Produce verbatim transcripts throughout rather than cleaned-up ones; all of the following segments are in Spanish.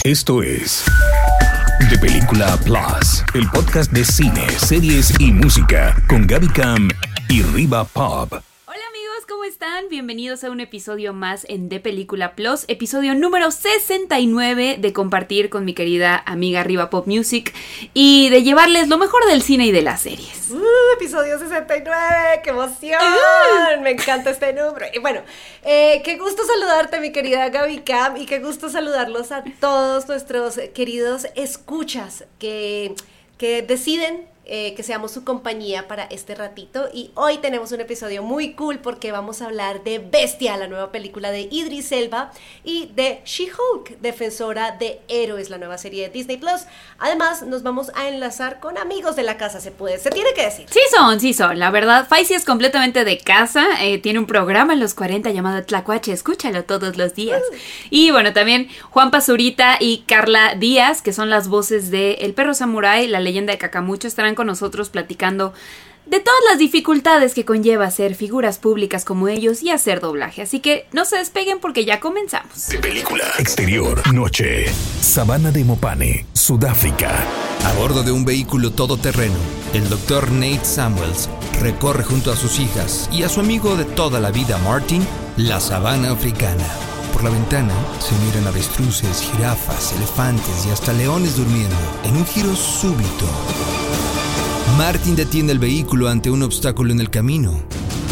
Esto es De Película Plus, el podcast de cine, series y música con Gaby Cam y Riva Pop. Hola amigos, ¿cómo están? Bienvenidos a un episodio más en De Película Plus, episodio número sesenta y nueve de compartir con mi querida amiga Riva Pop Music y de llevarles lo mejor del cine y de las series. Uh, episodio sesenta y nueve, ¡qué emoción! Uh. Me encanta este número. Y bueno, eh, qué gusto saludarte, mi querida Gaby Cam, y qué gusto saludarlos a todos nuestros queridos escuchas que, que deciden Eh, que seamos su compañía para este ratito. Y hoy tenemos un episodio muy cool porque vamos a hablar de Bestia, la nueva película de Idris Elba, y de She-Hulk, defensora de héroes, la nueva serie de Disney Plus. Además, nos vamos a enlazar con amigos de la casa, se puede, se tiene que decir. Sí son, sí son, la verdad, Faisy es completamente de casa, eh, tiene un programa en los cuarenta llamado Tlacuache, escúchalo todos los días. Uh. Y bueno, también Juan Pazurita y Carla Díaz, que son las voces de El Perro Samurái, La Leyenda de Cacamucho, estarán con nosotros platicando de todas las dificultades que conlleva ser figuras públicas como ellos y hacer doblaje. Así que no se despeguen porque ya comenzamos. De película. Exterior. Noche. Sabana de Mopane, Sudáfrica. A bordo de un vehículo todoterreno, el doctor Nate Samuels recorre junto a sus hijas y a su amigo de toda la vida, Martin, la sabana africana. Por la ventana se miran avestruces, jirafas, elefantes y hasta leones durmiendo. En un giro súbito, Martin detiene el vehículo ante un obstáculo en el camino.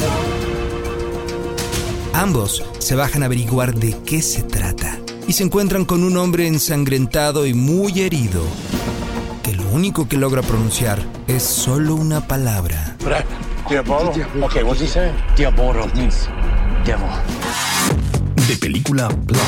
Ambos se bajan a averiguar de qué se trata y se encuentran con un hombre ensangrentado y muy herido, que lo único que logra pronunciar es solo una palabra. Diabolo. Okay, what's he saying? Diabolo means devil. De Película Plus.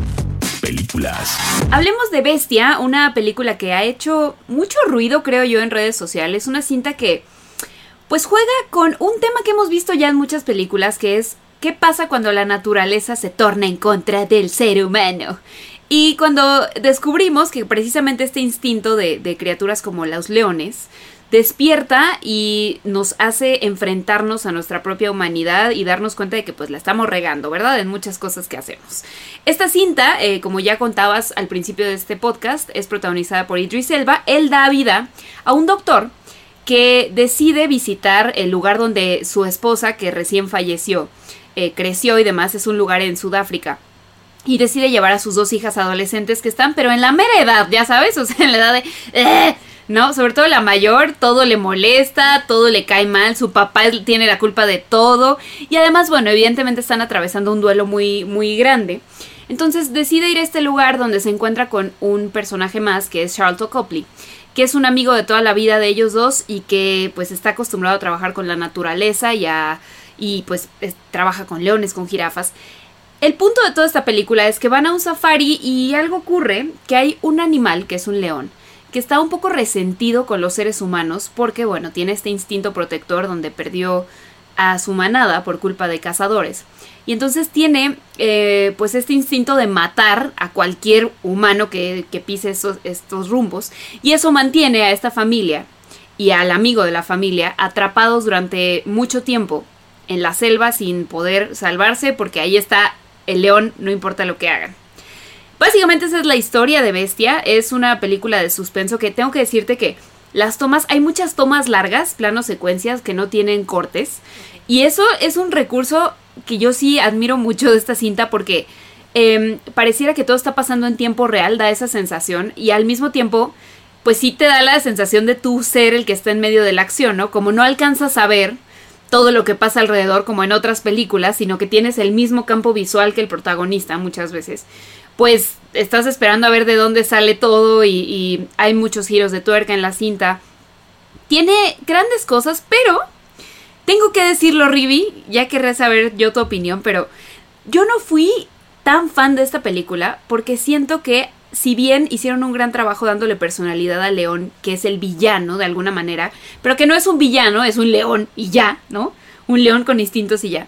Películas. Hablemos de Bestia, una película que ha hecho mucho ruido, creo yo, en redes sociales. Una cinta que, pues, juega con un tema que hemos visto ya en muchas películas, que es ¿qué pasa cuando la naturaleza se torna en contra del ser humano? Y cuando descubrimos que precisamente este instinto de, de criaturas como los leones despierta y nos hace enfrentarnos a nuestra propia humanidad y darnos cuenta de que pues la estamos regando, ¿verdad? En muchas cosas que hacemos. Esta cinta, eh, como ya contabas al principio de este podcast, es protagonizada por Idris Elba. Él da vida a un doctor que decide visitar el lugar donde su esposa, que recién falleció, eh, creció y demás. Es un lugar en Sudáfrica. Y decide llevar a sus dos hijas adolescentes que están, pero en la mera edad, ya sabes, o sea, en la edad de... ¡Eh! ¿No? Sobre todo la mayor, todo le molesta, todo le cae mal, su papá tiene la culpa de todo. Y además, bueno, evidentemente están atravesando un duelo muy, muy grande. Entonces decide ir a este lugar donde se encuentra con un personaje más, que es Charlton Copley, que es un amigo de toda la vida de ellos dos y que pues está acostumbrado a trabajar con la naturaleza y, a, y pues es, trabaja con leones, con jirafas. El punto de toda esta película es que van a un safari y algo ocurre, que hay un animal, que es un león, que está un poco resentido con los seres humanos porque, bueno, tiene este instinto protector donde perdió a su manada por culpa de cazadores. Y entonces tiene, eh, pues, este instinto de matar a cualquier humano que, que pise esos, estos rumbos. Y eso mantiene a esta familia y al amigo de la familia atrapados durante mucho tiempo en la selva sin poder salvarse porque ahí está el león, no importa lo que hagan. Básicamente esa es la historia de Bestia. Es una película de suspenso que tengo que decirte que las tomas, hay muchas tomas largas, planos secuencias que no tienen cortes. Y eso es un recurso que yo sí admiro mucho de esta cinta porque eh, pareciera que todo está pasando en tiempo real, da esa sensación. Y al mismo tiempo, pues sí te da la sensación de tú ser el que está en medio de la acción, ¿no? Como no alcanzas a ver todo lo que pasa alrededor como en otras películas, sino que tienes el mismo campo visual que el protagonista muchas veces, pues estás esperando a ver de dónde sale todo y, y hay muchos giros de tuerca en la cinta. Tiene grandes cosas, pero tengo que decirlo, Rivi, ya querré saber yo tu opinión, pero yo no fui tan fan de esta película porque siento que si bien hicieron un gran trabajo dándole personalidad al león, que es el villano de alguna manera, pero que no es un villano, es un león y ya, ¿no? Un león con instintos y ya.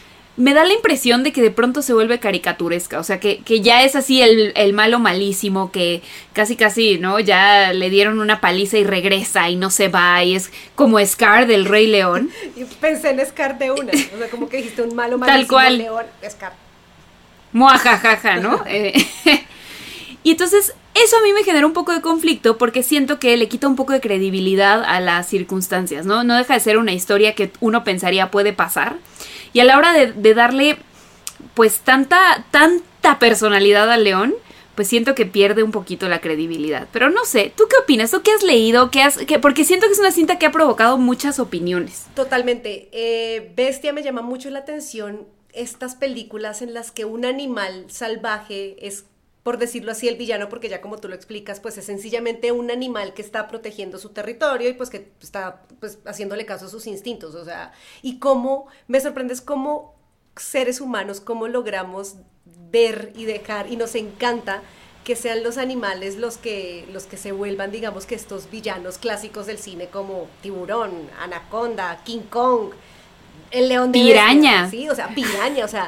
Me da la impresión de que de pronto se vuelve caricaturesca, o sea, que, que ya es así el, el malo malísimo, que casi casi, ¿no? Ya le dieron una paliza y regresa y no se va, y es como Scar del Rey León. Y pensé en Scar de una, o sea, como que dijiste un malo malísimo. Tal cual. León, Scar. Muajajaja, ¿no? eh, Y entonces eso a mí me genera un poco de conflicto porque siento que le quita un poco de credibilidad a las circunstancias, ¿no? No deja de ser una historia que uno pensaría puede pasar. Y a la hora de, de darle pues tanta, tanta personalidad al león, pues siento que pierde un poquito la credibilidad. Pero no sé, ¿tú qué opinas? ¿Tú qué has leído? ¿Qué has, qué? Porque siento que es una cinta que ha provocado muchas opiniones. Totalmente. Eh, Bestia me llama mucho la atención estas películas en las que un animal salvaje es, por decirlo así, el villano, porque ya como tú lo explicas, pues es sencillamente un animal que está protegiendo su territorio y pues que está pues haciéndole caso a sus instintos, o sea, y cómo, me sorprende es cómo seres humanos, cómo logramos ver y dejar, y nos encanta que sean los animales los que, los que se vuelvan, digamos, que estos villanos clásicos del cine como Tiburón, Anaconda, King Kong, el león de Piraña. Bestia, sí, o sea, piraña, o sea,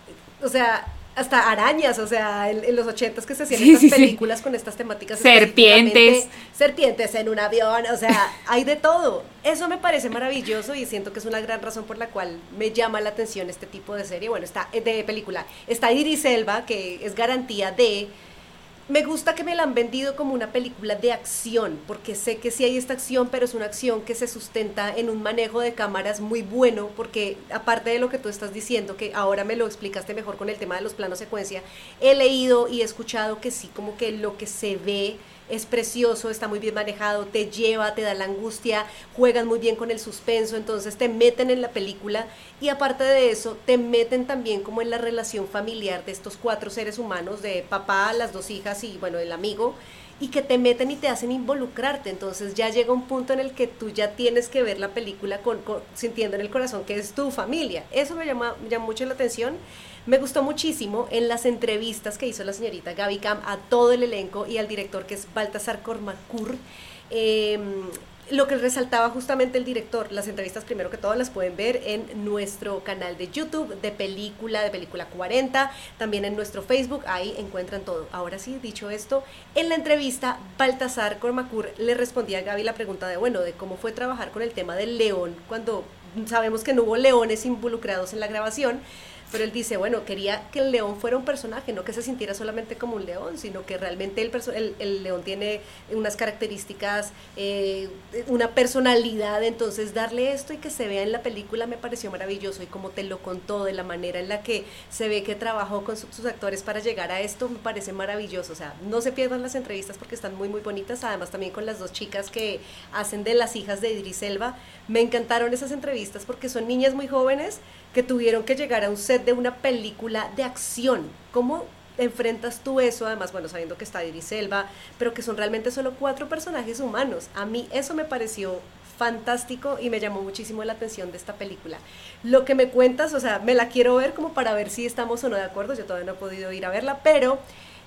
o sea, hasta arañas, o sea, en, en los ochentas que se hacían sí, estas sí, películas sí. con estas temáticas. Serpientes. Serpientes en un avión, o sea, hay de todo. Eso me parece maravilloso y siento que es una gran razón por la cual me llama la atención este tipo de serie, bueno, está de película. Está Idris Elba, que es garantía de... Me gusta que me la han vendido como una película de acción, porque sé que sí hay esta acción, pero es una acción que se sustenta en un manejo de cámaras muy bueno, porque aparte de lo que tú estás diciendo, que ahora me lo explicaste mejor con el tema de los planos secuencia, he leído y he escuchado que sí, como que lo que se ve es precioso, está muy bien manejado, te lleva, te da la angustia, juegan muy bien con el suspenso, entonces te meten en la película y aparte de eso te meten también como en la relación familiar de estos cuatro seres humanos, de papá, las dos hijas y bueno, el amigo, y que te meten y te hacen involucrarte, entonces ya llega un punto en el que tú ya tienes que ver la película con, con, sintiendo en el corazón que es tu familia. Eso me llama, me llama mucho la atención. Me gustó muchísimo en las entrevistas que hizo la señorita Gaby Cam a todo el elenco y al director, que es Baltasar Kormákur, eh, lo que resaltaba justamente el director. Las entrevistas, primero que todo, las pueden ver en nuestro canal de YouTube de Película, de Película cuarenta, también en nuestro Facebook, ahí encuentran todo. Ahora sí, dicho esto, en la entrevista Baltasar Kormákur le respondía a Gaby la pregunta de, bueno, de cómo fue trabajar con el tema del león, cuando sabemos que no hubo leones involucrados en la grabación. Pero él dice, bueno, quería que el león fuera un personaje, no que se sintiera solamente como un león, sino que realmente el, perso- el, el león tiene unas características, eh, una personalidad, entonces darle esto y que se vea en la película me pareció maravilloso, y como te lo contó, de la manera en la que se ve que trabajó con su, sus actores para llegar a esto, me parece maravilloso. O sea, no se pierdan las entrevistas porque están muy muy bonitas, además también con las dos chicas que hacen de las hijas de Idris Elba. Me encantaron esas entrevistas porque son niñas muy jóvenes que tuvieron que llegar a un set de una película de acción. ¿Cómo enfrentas tú eso? Además, bueno, sabiendo que está Idris Elba, pero que son realmente solo cuatro personajes humanos. A mí eso me pareció fantástico y me llamó muchísimo la atención de esta película. Lo que me cuentas, o sea, me la quiero ver como para ver si estamos o no de acuerdo. Yo todavía no he podido ir a verla, pero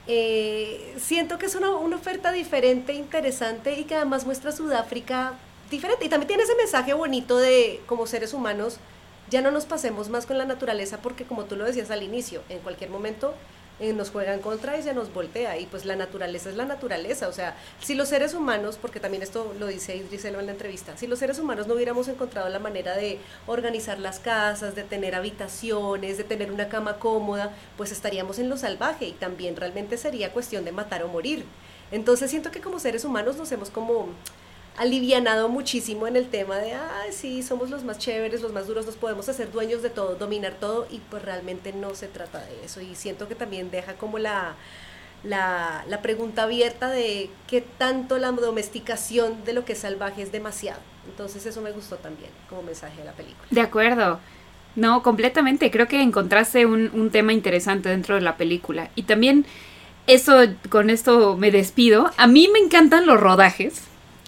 eh, siento que es una, una oferta diferente, interesante, y que además muestra Sudáfrica diferente. Y también tiene ese mensaje bonito de, como seres humanos, ya no nos pasemos más con la naturaleza, porque como tú lo decías al inicio, en cualquier momento eh, nos juegan contra y se nos voltea, y pues la naturaleza es la naturaleza. O sea, si los seres humanos, porque también esto lo dice Idris Elba en la entrevista, si los seres humanos no hubiéramos encontrado la manera de organizar las casas, de tener habitaciones, de tener una cama cómoda, pues estaríamos en lo salvaje, y también realmente sería cuestión de matar o morir. Entonces siento que como seres humanos nos hemos como alivianado muchísimo en el tema de, ah, sí, somos los más chéveres, los más duros, nos podemos hacer dueños de todo, dominar todo, y pues realmente no se trata de eso. Y siento que también deja como la, la, la pregunta abierta de qué tanto la domesticación de lo que es salvaje es demasiado. Entonces eso me gustó también como mensaje de la película. De acuerdo. No, completamente. Creo que encontraste un, un tema interesante dentro de la película. Y también, eso, con esto me despido. A mí me encantan los rodajes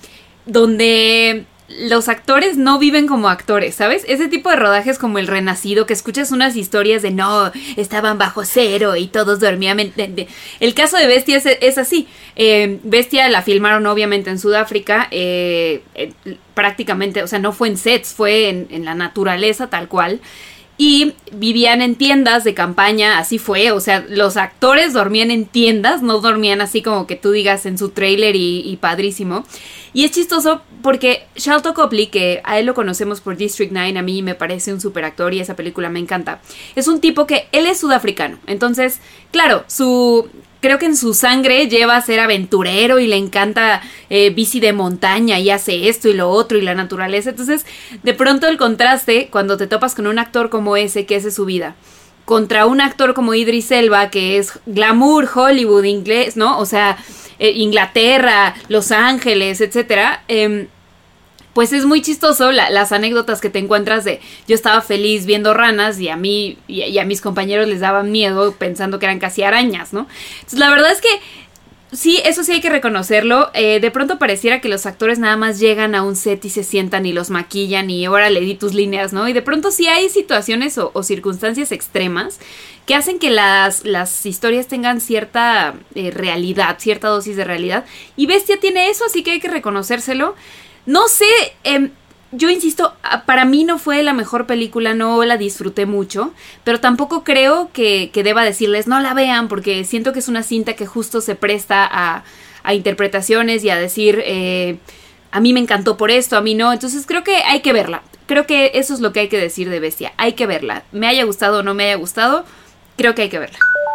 donde los actores no viven como actores, ¿sabes? Ese tipo de rodajes como El Renacido, que escuchas unas historias de no, estaban bajo cero y todos dormían. El caso de Bestia es, es así. Eh, Bestia la filmaron obviamente en Sudáfrica, eh, eh, prácticamente, o sea, no fue en sets, fue en, en la naturaleza tal cual. Y vivían en tiendas de campaña, así fue, o sea, los actores dormían en tiendas, no dormían así como que tú digas en su tráiler y, y padrísimo. Y es chistoso porque Sharlto Copley, que a él lo conocemos por District nueve, a mí me parece un super actor y esa película me encanta. Es un tipo que, él es sudafricano, entonces, claro, su... creo que en su sangre lleva a ser aventurero y le encanta eh, bici de montaña y hace esto y lo otro y la naturaleza. Entonces, de pronto el contraste cuando te topas con un actor como ese, que ese es su vida, contra un actor como Idris Elba, que es glamour, Hollywood, inglés, ¿no? O sea, eh, Inglaterra, Los Ángeles, etcétera. Eh, pues es muy chistoso la, las anécdotas que te encuentras de yo estaba feliz viendo ranas y a mí y, y a mis compañeros les daban miedo pensando que eran casi arañas, ¿no? Entonces la verdad es que sí, eso sí hay que reconocerlo. Eh, de pronto pareciera que los actores nada más llegan a un set y se sientan y los maquillan y ahora le di tus líneas, ¿no? Y de pronto sí hay situaciones o, o circunstancias extremas que hacen que las, las historias tengan cierta eh, realidad, cierta dosis de realidad. Y Bestia tiene eso, así que hay que reconocérselo. No sé, eh, yo insisto, para mí no fue la mejor película, no la disfruté mucho, pero tampoco creo que, que deba decirles no la vean, porque siento que es una cinta que justo se presta a, a interpretaciones y a decir, eh, a mí me encantó por esto, a mí no, entonces creo que hay que verla, creo que eso es lo que hay que decir de Bestia, hay que verla, me haya gustado o no me haya gustado, creo que hay que verla.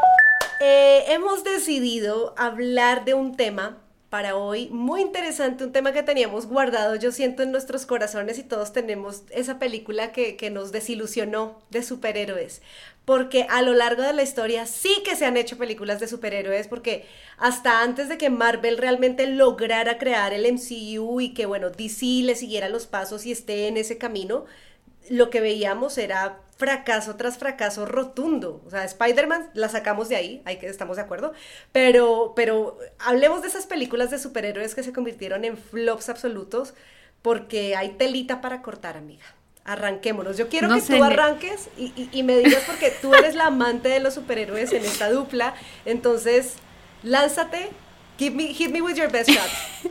Eh, hemos decidido hablar de un tema para hoy, muy interesante, un tema que teníamos guardado, yo siento, en nuestros corazones, y todos tenemos esa película que, que nos desilusionó de superhéroes, porque a lo largo de la historia sí que se han hecho películas de superhéroes, porque hasta antes de que Marvel realmente lograra crear el M C U y que, bueno, D C le siguiera los pasos y esté en ese camino, lo que veíamos era fracaso tras fracaso rotundo. O sea, Spider-Man la sacamos de ahí, hay que, estamos de acuerdo, pero, pero hablemos de esas películas de superhéroes que se convirtieron en flops absolutos, porque hay telita para cortar, amiga. Arranquémonos. Yo quiero no que sé, tú arranques y, y, y me digas, porque tú eres la amante de los superhéroes en esta dupla, entonces lánzate, give me, hit me with your best shot.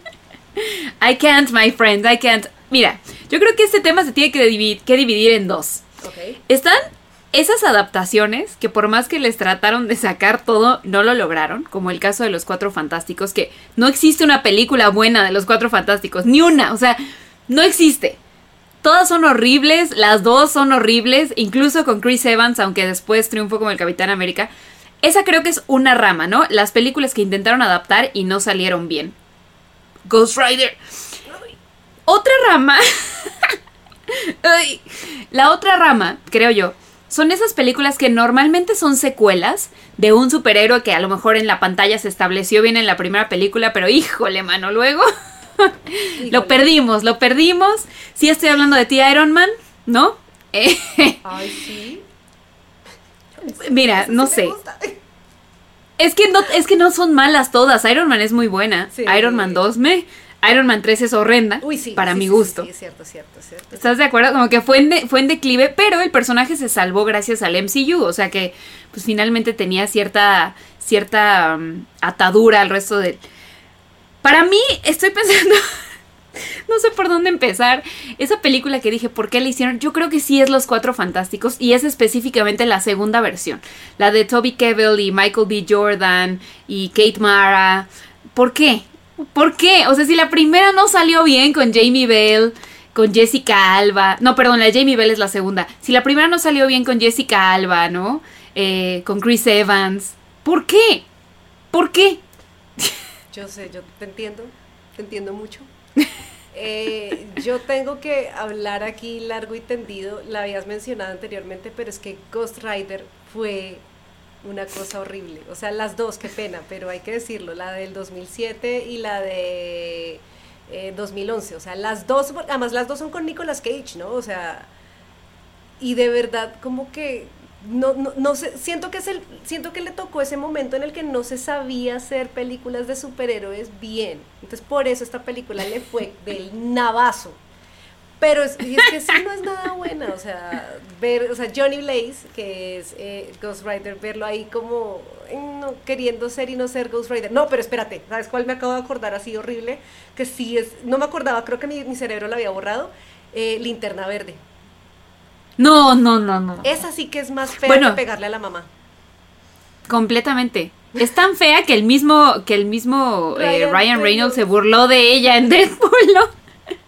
I can't, my friend, I can't. Mira, yo creo que este tema se tiene que dividir, que dividir en dos. Okay. Están esas adaptaciones que por más que les trataron de sacar todo, no lo lograron, como el caso de Los Cuatro Fantásticos, que no existe una película buena de Los Cuatro Fantásticos, ni una, o sea, no existe. Todas son horribles, las dos son horribles, incluso con Chris Evans, aunque después triunfó como el Capitán América. Esa creo que es una rama, ¿no? Las películas que intentaron adaptar y no salieron bien. Ghost Rider. Otra rama... Ay, la otra rama, creo yo, son esas películas que normalmente son secuelas de un superhéroe que a lo mejor en la pantalla se estableció bien en la primera película, pero híjole, mano, luego híjole. lo perdimos, lo perdimos. Sí, estoy hablando de ti, Iron Man, ¿no? Ay, sí. Mira, no sé. Es que no, es que no son malas todas. Iron Man es muy buena. Sí. Iron Man dos me... Iron Man tres es horrenda, Uy, sí, para sí, mi sí, gusto. Sí, sí, es cierto, es cierto, es cierto. ¿Estás de acuerdo? Como que fue en, de, fue en declive, pero el personaje se salvó gracias al M C U, o sea que pues finalmente tenía cierta, cierta um, atadura al resto de... Para mí, estoy pensando, no sé por dónde empezar, esa película que dije, ¿por qué la hicieron? Yo creo que sí es Los Cuatro Fantásticos, y es específicamente la segunda versión, la de Toby Kebbell y Michael B. Jordan y Kate Mara. ¿Por qué? ¿Por qué? O sea, si la primera no salió bien con Jamie Bell, con Jessica Alba... No, perdón, la de Jamie Bell es la segunda. Si la primera no salió bien con Jessica Alba, ¿no? Eh, con Chris Evans. ¿Por qué? ¿Por qué? Yo sé, yo te entiendo. Te entiendo mucho. Eh, yo tengo que hablar aquí largo y tendido. La habías mencionado anteriormente, pero es que Ghost Rider fue... una cosa horrible, o sea, las dos, qué pena, pero hay que decirlo, la del dos mil siete y la de eh, dos mil once, o sea, las dos, además las dos son con Nicolas Cage, ¿no? O sea, y de verdad, como que, no, no, no sé, siento que es el, siento que le tocó ese momento en el que no se sabía hacer películas de superhéroes bien, entonces por eso esta película le fue del navazo. Pero es, y es que sí no es nada buena, o sea, ver, o sea, Johnny Blaze, que es eh, Ghost Rider, verlo ahí como eh, no, queriendo ser y no ser Ghost Rider. No, pero espérate, ¿sabes cuál me acabo de acordar así horrible? Que sí es, no me acordaba, creo que mi, mi cerebro lo había borrado, eh, Linterna Verde. No, no, no, no. Esa sí que es más fea bueno, que pegarle a la mamá. Completamente. Es tan fea que el mismo, que el mismo Ryan, eh, Ryan Reynolds Reynolds se burló de ella en Deadpool, ¿no?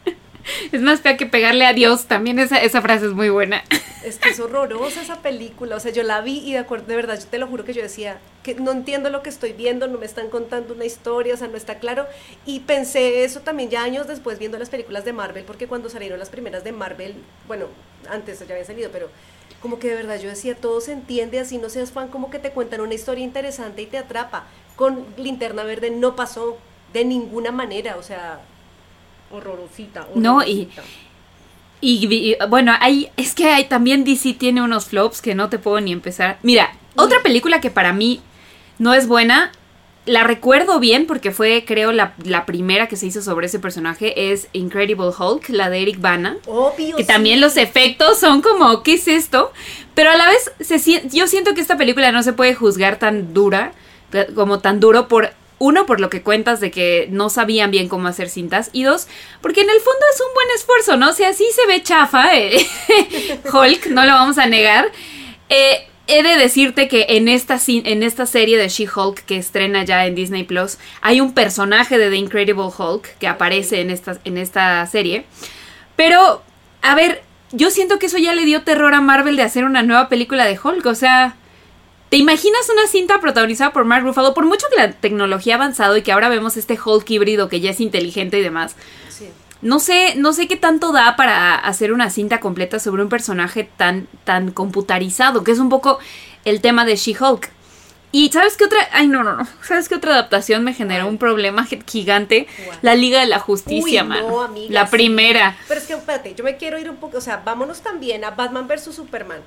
Es más fea que pegarle a Dios. También esa, esa frase es muy buena. Es que es horrorosa esa película, o sea, yo la vi y de acuerdo, de verdad, yo te lo juro que yo decía que no entiendo lo que estoy viendo, no me están contando una historia, o sea, no está claro, y pensé eso también ya años después viendo las películas de Marvel, porque cuando salieron las primeras de Marvel, bueno, antes ya habían salido, pero como que de verdad yo decía, todo se entiende, así no seas fan, como que te cuentan una historia interesante y te atrapa. Con Linterna Verde no pasó de ninguna manera, o sea, horrorosita, horrorosita. No, y... Y, y bueno, hay, es que hay, también D C tiene unos flops que no te puedo ni empezar. Mira, Uy. otra película que para mí no es buena, la recuerdo bien porque fue, creo, la, la primera que se hizo sobre ese personaje, es Incredible Hulk, la de Eric Bana. Obvio, que sí. También los efectos son como, ¿qué es esto? Pero a la vez, se, yo siento que esta película no se puede juzgar tan dura, como tan duro por... Uno, por lo que cuentas de que no sabían bien cómo hacer cintas. Y dos, porque en el fondo es un buen esfuerzo, ¿no? O sea, sí se ve chafa, eh, Hulk, no lo vamos a negar. Eh, he de decirte que en esta, en esta serie de She-Hulk que estrena ya en Disney Plus, hay un personaje de The Incredible Hulk que aparece en esta, en esta serie. Pero, a ver, yo siento que eso ya le dio terror a Marvel de hacer una nueva película de Hulk, o sea... ¿Te imaginas una cinta protagonizada por Mark Ruffalo? Por mucho que la tecnología ha avanzado y que ahora vemos este Hulk híbrido que ya es inteligente y demás. Sí. No sé, no sé qué tanto da para hacer una cinta completa sobre un personaje tan, tan computarizado, que es un poco el tema de She-Hulk. Y ¿sabes qué otra? Ay, no, no, no. ¿Sabes qué otra adaptación me generó un problema gigante? Wow. La Liga de la Justicia, Uy, mano. No, amiga, la sí. primera. Pero es que, espérate, yo me quiero ir un poco, o sea, vámonos también a Batman versus Superman.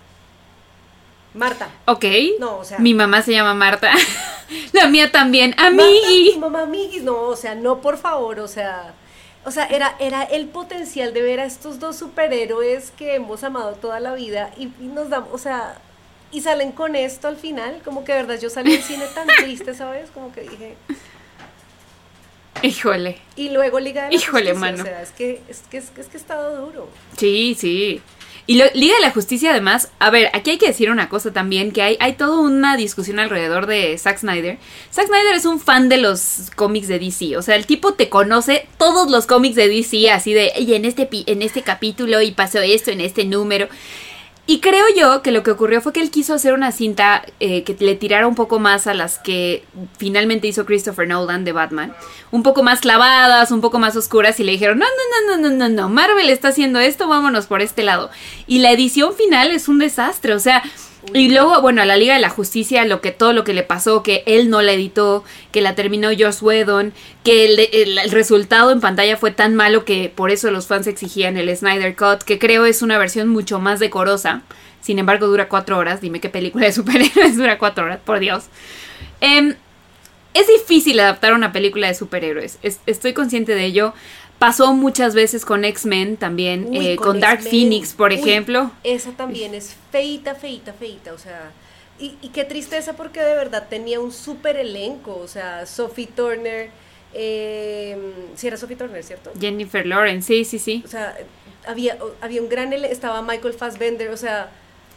Marta. Ok. No, o sea. Mi mamá se llama Marta. La mía también. Amigui. Marta, mamá, amiguis. No, o sea, no, por favor, o sea. O sea, era, era el potencial de ver a estos dos superhéroes que hemos amado toda la vida y, y nos damos, o sea, y salen con esto al final, como que de verdad yo salí del cine tan triste, ¿sabes? Como que dije. Híjole. Y luego Liga de la Híjole, Justicia, mano. O sea, es que, es que, es que, es que ha estado duro. Sí, sí. Y lo, Liga de la Justicia, además, a ver, aquí hay que decir una cosa también, que hay, hay toda una discusión alrededor de Zack Snyder. Zack Snyder es un fan de los cómics de D C, o sea, el tipo te conoce todos los cómics de D C, así de, y en este, en este capítulo, y pasó esto, en este número. Y creo yo que lo que ocurrió fue que él quiso hacer una cinta eh, que le tirara un poco más a las que finalmente hizo Christopher Nolan de Batman. Un poco más clavadas, un poco más oscuras, y le dijeron, no, no, no, no, no, no, Marvel está haciendo esto, vámonos por este lado. Y la edición final es un desastre, o sea... Y luego, bueno, a la Liga de la Justicia, lo que todo lo que le pasó, que él no la editó, que la terminó Joss Whedon, que el, el, el resultado en pantalla fue tan malo que por eso los fans exigían el Snyder Cut, que creo es una versión mucho más decorosa. Sin embargo, dura cuatro horas. Dime qué película de superhéroes dura cuatro horas, por Dios. Eh, es difícil adaptar una película de superhéroes. Es, estoy consciente de ello. Pasó muchas veces con X-Men también, Uy, eh, con, con Dark X-Men. Phoenix, por Uy, ejemplo. Esa también es feita, feita, feita, o sea, y, y qué tristeza porque de verdad tenía un súper elenco, o sea, Sophie Turner, eh, sí era Sophie Turner, ¿cierto? Jennifer Lawrence, sí, sí, sí. O sea, había, había un gran elenco, estaba Michael Fassbender, o sea...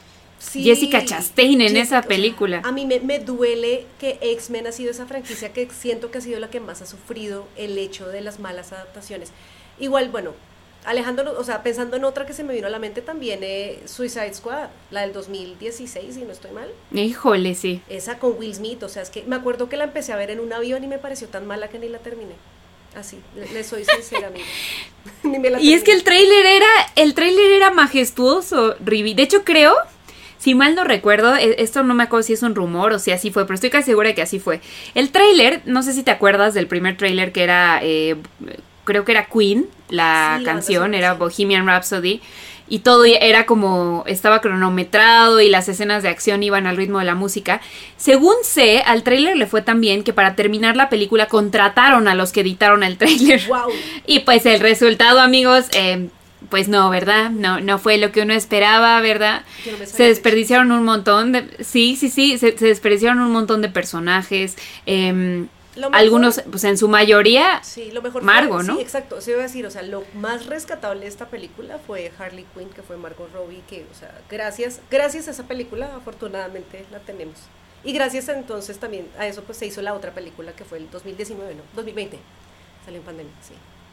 Sí, Jessica Chastain en Jessica, esa película. O sea, a mí me, me duele que X-Men ha sido esa franquicia que siento que ha sido la que más ha sufrido el hecho de las malas adaptaciones. Igual, bueno, alejándonos, o sea, pensando en otra que se me vino a la mente también, eh, Suicide Squad, la del dos mil dieciséis, si no estoy mal. Híjole, sí. Esa con Will Smith, o sea, es que me acuerdo que la empecé a ver en un avión y me pareció tan mala que ni la terminé. Así, le, le soy sincera, amiga. Ni me la y es que el tráiler era, el tráiler era majestuoso, Rivi. De hecho, creo... Si mal no recuerdo, esto no me acuerdo si es un rumor o si así fue, pero estoy casi segura de que así fue. El tráiler, no sé si te acuerdas del primer tráiler que era, eh, creo que era Queen, la sí, canción, la era sí. Bohemian Rhapsody, y todo era como, estaba cronometrado y las escenas de acción iban al ritmo de la música. Según sé, al tráiler le fue tan bien que para terminar la película contrataron a los que editaron el tráiler. Wow. Y pues el resultado, amigos... Eh, Pues no, ¿verdad? No, no fue lo que uno esperaba, ¿verdad? No se desperdiciaron un montón de... Sí, sí, sí, se, se desperdiciaron un montón de personajes. Eh, algunos, pues en su mayoría, sí, lo mejor Margot, fue, ¿no? Sí, exacto, se iba a decir, o sea, lo más rescatable de esta película fue Harley Quinn, que fue Margot Robbie, que, o sea, gracias, gracias a esa película, afortunadamente la tenemos. Y gracias a, entonces también a eso, pues se hizo la otra película, que fue el dos mil diecinueve, ¿no? dos mil veinte, salió en pandemia, sí.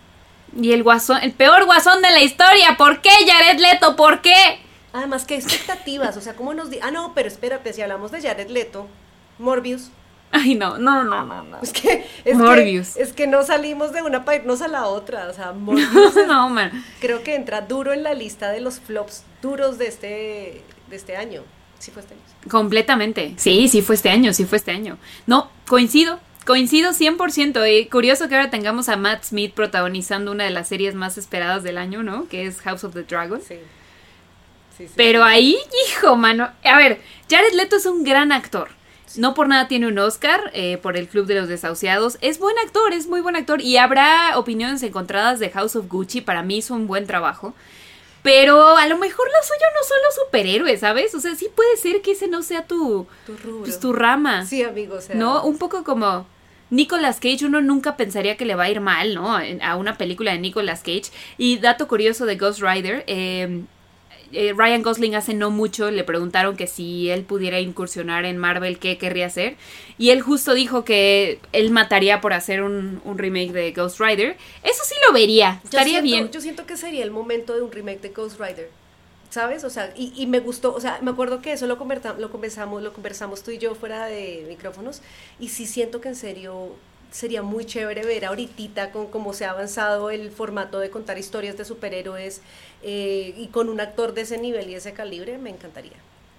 Y el guasón, el peor guasón de la historia. ¿Por qué, Jared Leto? ¿Por qué? Además, ¿qué expectativas? O sea, ¿cómo nos di- Ah, no, pero espérate, si hablamos de Jared Leto, Morbius. Ay, no, no, no, no, no. Es que, es Morbius. que, es que no salimos de una para irnos a la otra. O sea, Morbius es- No, man. creo que entra duro en la lista de los flops duros de este, de este año. Sí fue este año. Completamente. Sí, sí fue este año, sí fue este año. No, coincido. Coincido cien por ciento. Eh. Curioso que ahora tengamos a Matt Smith protagonizando una de las series más esperadas del año, ¿no? Que es House of the Dragon. Sí. Sí, sí. Pero ahí, hijo, mano. A ver, Jared Leto es un gran actor. No por nada tiene un Oscar eh, por el Club de los Desahuciados. Es buen actor, es muy buen actor. Y habrá opiniones encontradas de House of Gucci. Para mí hizo un buen trabajo. Pero a lo mejor lo suyo no son los superhéroes, ¿sabes? O sea, sí puede ser que ese no sea tu, Tu rubro. pues, tu rama. Sí, amigo, o sea. ¿No? Un poco como Nicolas Cage, uno nunca pensaría que le va a ir mal, ¿no? En- A una película de Nicolas Cage. Y dato curioso de Ghost Rider, eh, eh, Ryan Gosling hace no mucho le preguntaron que si él pudiera incursionar en Marvel, ¿qué querría hacer? Y él justo dijo que él mataría por hacer un, un remake de Ghost Rider. Eso sí lo vería, Yo estaría siento- bien. Yo siento que sería el momento de un remake de Ghost Rider, ¿sabes? O sea, y, y me gustó, o sea, me acuerdo que eso lo, converta- lo conversamos, lo conversamos tú y yo fuera de micrófonos, y sí siento que en serio sería muy chévere ver ahorita con cómo se ha avanzado el formato de contar historias de superhéroes eh, y con un actor de ese nivel y ese calibre, me encantaría.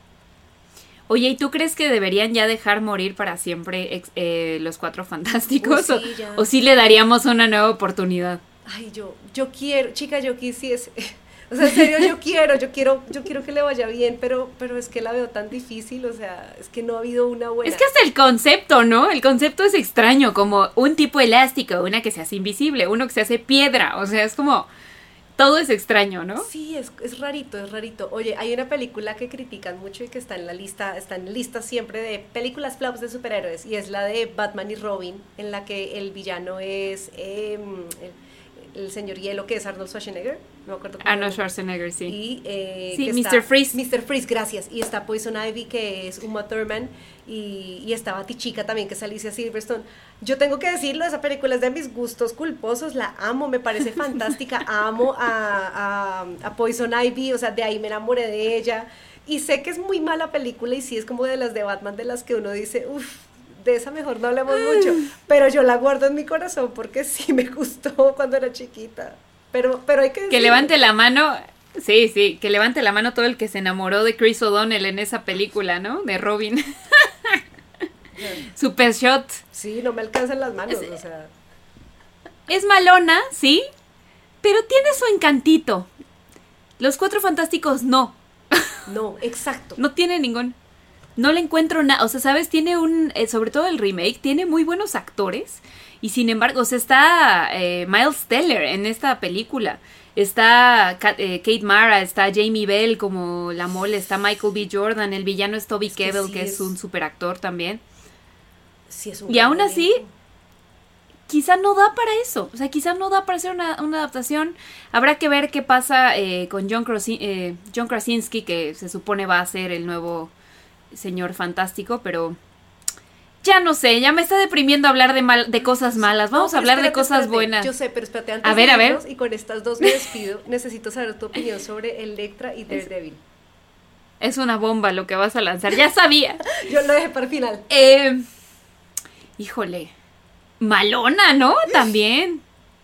Oye, ¿y tú crees que deberían ya dejar morir para siempre ex- eh, los Cuatro Fantásticos? Uy, o, sí, ya. o sí le daríamos una nueva oportunidad? Ay, yo, yo quiero, chica, yo quisiese, o sea, en serio, yo quiero, yo quiero, yo quiero que le vaya bien, pero, pero es que la veo tan difícil, o sea, es que no ha habido una buena. Es que hasta el concepto, ¿no? El concepto es extraño, como un tipo elástico, una que se hace invisible, uno que se hace piedra, o sea, es como, todo es extraño, ¿no? Sí, es, es rarito, es rarito. Oye, hay una película que critican mucho y que está en la lista, está en lista siempre de películas flops de superhéroes, y es la de Batman y Robin, en la que el villano es eh, el, el señor Hielo, que es Arnold Schwarzenegger, no me acuerdo cómo Arnold se llama. Schwarzenegger, sí. Y, eh, Sí, que mister está- Freeze. mister Freeze, gracias. Y está Poison Ivy, que es Uma Thurman, y, y está Batichica también, que es Alicia Silverstone. Yo tengo que decirlo, esa película es de mis gustos culposos, la amo, me parece fantástica, amo a, a, a Poison Ivy, o sea, de ahí me enamoré de ella. Y sé que es muy mala película y sí es como de las de Batman de las que uno dice, uff, de esa mejor no hablemos mucho, pero yo la guardo en mi corazón porque sí me gustó cuando era chiquita. Pero, pero hay que Que decirlo. levante la mano, sí, sí, que levante la mano todo el que se enamoró de Chris O'Donnell en esa película, ¿no? De Robin. Super Shot. Sí, no me alcanzan las manos, o sea. Es malona, sí, pero tiene su encantito. Los Cuatro Fantásticos no. No, exacto. No tiene ningún... No le encuentro nada. O sea, ¿sabes? Tiene un... eh, sobre todo el remake, tiene muy buenos actores. Y sin embargo, o sea, está eh, Miles Teller en esta película. Está Ka- eh, Kate Mara, está Jamie Bell como la mole, está Michael B. Jordan, el villano es Toby Es que Kebbell, sí que es, es- un super actor también. Sí, es un Y gran aún así, elenco. quizá no da para eso. O sea, quizá no da para hacer una, una adaptación. Habrá que ver qué pasa eh, con John, Krasi- eh, John Krasinski, que se supone va a ser el nuevo señor fantástico, pero ya no sé, ya me está deprimiendo hablar de mal, de cosas malas. Vamos No, a pero hablar de espérate, cosas espérate. buenas. Yo sé, pero espérate, antes A ver, de a ver. irnos, y con estas dos me despido, necesito saber tu opinión sobre Electra y Daredevil. Es una bomba lo que vas a lanzar. Ya sabía. Yo lo dejé para el final. Eh, híjole. Malona, ¿no? También.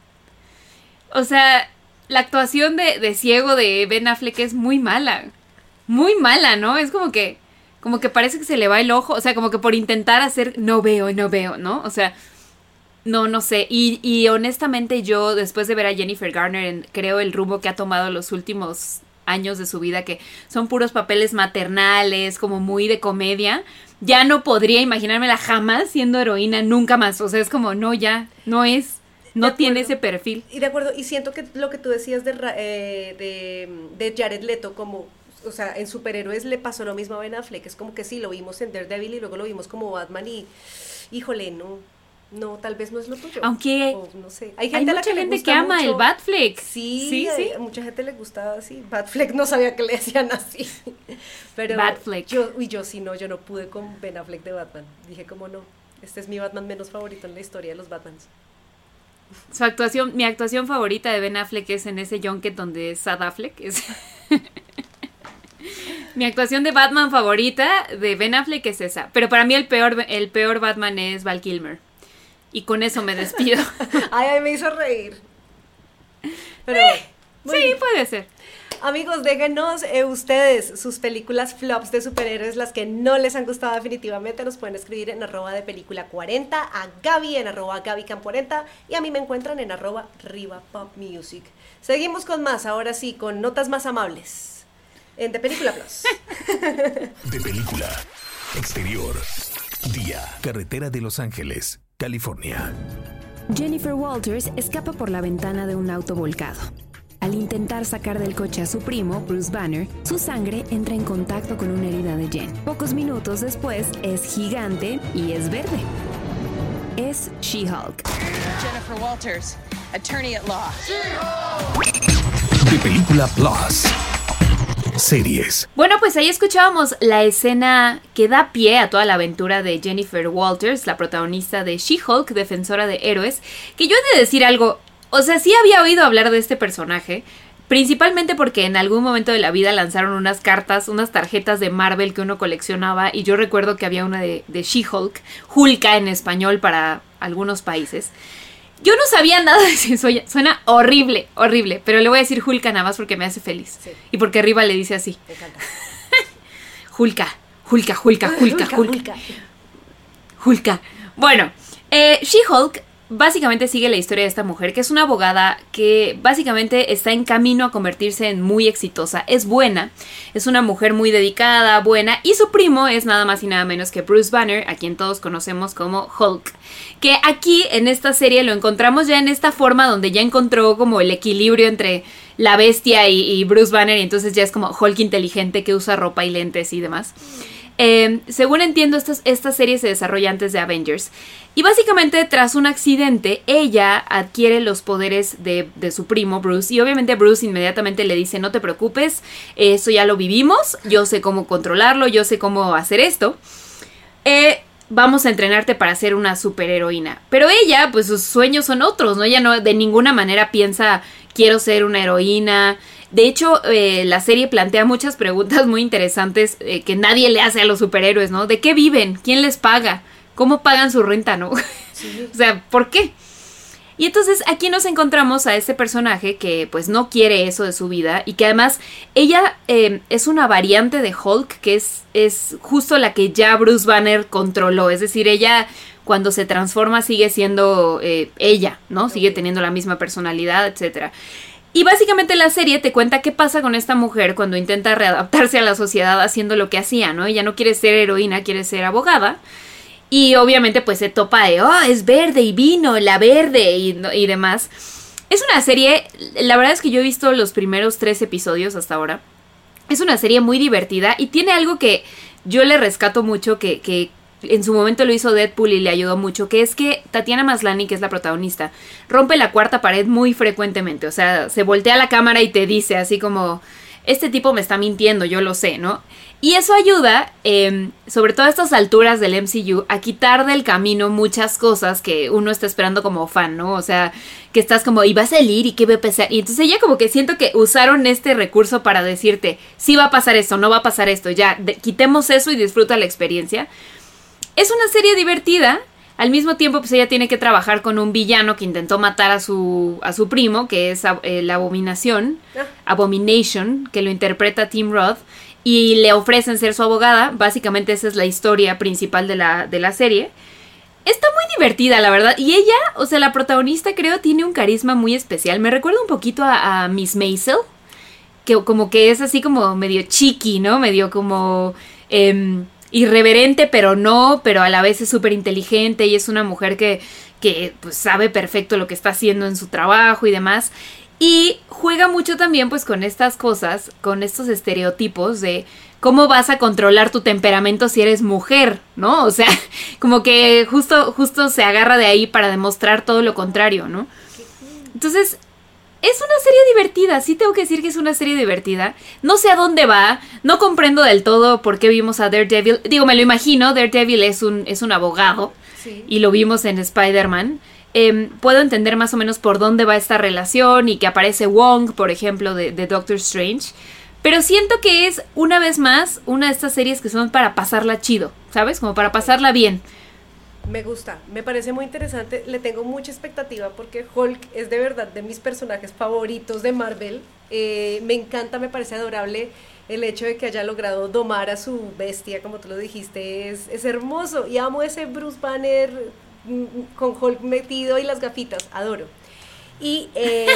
O sea, la actuación de, de ciego de Ben Affleck es muy mala. Muy mala, ¿no? Es como que, como que parece que se le va el ojo. O sea, como que por intentar hacer, no veo, no veo, ¿no? O sea, no, no sé. Y, y honestamente yo, después de ver a Jennifer Garner, en, creo el rumbo que ha tomado los últimos años de su vida, que son puros papeles maternales, como muy de comedia, ya no podría imaginármela jamás siendo heroína, nunca más. O sea, es como, no, ya, no es, no De tiene acuerdo. ese perfil. Y de acuerdo, y siento que lo que tú decías de, Ra- eh, de, de Jared Leto, como, o sea, en superhéroes le pasó lo mismo a Ben Affleck, es como que sí, lo vimos en Daredevil y luego lo vimos como Batman y, híjole, no, no, tal vez no es lo tuyo. Aunque O no sé. Hay, Hay gente a la mucha que le gente gusta que ama mucho. el Batfleck. Sí, sí, hay- sí. a mucha gente le gusta así. Batfleck no sabía que le decían así. Pero Batfleck. yo, uy, yo sí no, yo no pude con Ben Affleck de Batman. Dije como no, este es mi Batman menos favorito en la historia de los Batmans. Su actuación, mi actuación favorita de Ben Affleck es en ese junket donde es Sad Affleck. Es mi actuación de Batman favorita de Ben Affleck es esa. Pero para mí el peor, el peor Batman es Val Kilmer. Y con eso me despido. Ay, ay, me hizo reír. Pero, eh, sí, bien. puede ser. Amigos, déjenos eh, ustedes sus películas flops de superhéroes, las que no les han gustado definitivamente. Nos pueden escribir en arroba de película cuarenta, a Gaby en arroba gabycam cuarenta y a mí me encuentran en arroba Riva Pop Music. Seguimos con más, ahora sí, con notas más amables en De Película Plus. De película. Exterior. Día. Carretera de Los Ángeles, California. Jennifer Walters escapa por la ventana de un auto volcado. Al intentar sacar del coche a su primo, Bruce Banner, su sangre entra en contacto con una herida de Jen. Pocos minutos después, es gigante y es verde. Es She-Hulk. Jennifer Walters, attorney at law. De Película Plus. Series. Bueno, pues ahí escuchábamos la escena que da pie a toda la aventura de Jennifer Walters, la protagonista de She-Hulk, defensora de héroes, que yo he de decir algo, o sea, sí había oído hablar de este personaje, principalmente porque en algún momento de la vida lanzaron unas cartas, unas tarjetas de Marvel que uno coleccionaba, y yo recuerdo que había una de, de She-Hulk, Hulka en español para algunos países. Yo no sabía nada de eso, suena horrible, horrible, pero le voy a decir Hulka nada más porque me hace feliz. Sí. Y porque arriba le dice así. Me encanta. Hulka, Hulka, Hulka, Hulka, Hulka, Hulka. Hulka. Bueno, eh, She-Hulk básicamente sigue la historia de esta mujer, que es una abogada que básicamente está en camino a convertirse en muy exitosa. Es buena, es una mujer muy dedicada, buena, y su primo es nada más y nada menos que Bruce Banner, a quien todos conocemos como Hulk. Que aquí en esta serie lo encontramos ya en esta forma donde ya encontró como el equilibrio entre la bestia y, y Bruce Banner, y entonces ya es como Hulk inteligente que usa ropa y lentes y demás. Eh, según entiendo, esta, esta serie se desarrolla antes de Avengers. Y básicamente, tras un accidente, ella adquiere los poderes de, de su primo, Bruce. Y obviamente Bruce inmediatamente le dice, no te preocupes, eso ya lo vivimos, yo sé cómo controlarlo, yo sé cómo hacer esto. Eh, vamos a entrenarte para ser una superheroína. Pero ella, pues sus sueños son otros, ¿no? Ella no de ninguna manera piensa, quiero ser una heroína. De hecho, eh, la serie plantea muchas preguntas muy interesantes eh, que nadie le hace a los superhéroes, ¿no? ¿De qué viven? ¿Quién les paga? ¿Cómo pagan su renta, no? Sí. O sea, ¿por qué? Y entonces aquí nos encontramos a este personaje que pues no quiere eso de su vida y que además ella eh, es una variante de Hulk que es, es justo la que ya Bruce Banner controló. Es decir, ella cuando se transforma sigue siendo eh, ella, ¿no? Sigue teniendo la misma personalidad, etcétera. Y básicamente la serie te cuenta qué pasa con esta mujer cuando intenta readaptarse a la sociedad haciendo lo que hacía, ¿no? Ella no quiere ser heroína, quiere ser abogada. Y obviamente pues se topa de, oh, es verde y vino, la verde y, y demás. Es una serie, la verdad es que yo he visto los primeros tres episodios hasta ahora. Es una serie muy divertida y tiene algo que yo le rescato mucho, que, que en su momento lo hizo Deadpool y le ayudó mucho, que es que Tatiana Maslany, que es la protagonista, rompe la cuarta pared muy frecuentemente. O sea, se voltea a la cámara y te dice así como, este tipo me está mintiendo, yo lo sé, ¿no? Y eso ayuda, eh, sobre todo a estas alturas del M C U, a quitar del camino muchas cosas que uno está esperando como fan, ¿no? O sea, que estás como, y va a salir, y qué va a pasar. Y entonces ya como que siento que usaron este recurso para decirte, sí va a pasar esto, no va a pasar esto, ya, de, quitemos eso y disfruta la experiencia. Es una serie divertida. Al mismo tiempo, pues ella tiene que trabajar con un villano que intentó matar a su, a su primo, que es eh, la Abominación, Abomination, que lo interpreta Tim Roth, y le ofrecen ser su abogada. Básicamente esa es la historia principal de la, de la serie. Está muy divertida, la verdad. Y ella, o sea, la protagonista creo tiene un carisma muy especial. Me recuerda un poquito a, a Miss Maisel, que como que es así como medio chiqui, ¿no? Medio como Eh, irreverente, pero no, pero a la vez es súper inteligente y es una mujer que, que pues, sabe perfecto lo que está haciendo en su trabajo y demás. Y juega mucho también pues con estas cosas, con estos estereotipos de cómo vas a controlar tu temperamento si eres mujer, ¿no? O sea, como que justo, justo se agarra de ahí para demostrar todo lo contrario, ¿no? Entonces, es una serie divertida, sí tengo que decir que es una serie divertida. No sé a dónde va, no comprendo del todo por qué vimos a Daredevil. Digo, me lo imagino, Daredevil es un, es un abogado, sí, y lo vimos en Spider-Man. eh, puedo entender más o menos por dónde va esta relación y que aparece Wong, por ejemplo, de, de Doctor Strange. Pero siento que es, una vez más, una de estas series que son para pasarla chido, ¿sabes? Como para pasarla bien. Me gusta, me parece muy interesante, le tengo mucha expectativa porque Hulk es de verdad de mis personajes favoritos de Marvel. Eh, me encanta, me parece adorable el hecho de que haya logrado domar a su bestia, como tú lo dijiste, es, es hermoso. Y amo ese Bruce Banner con Hulk metido y las gafitas, adoro. Y eh,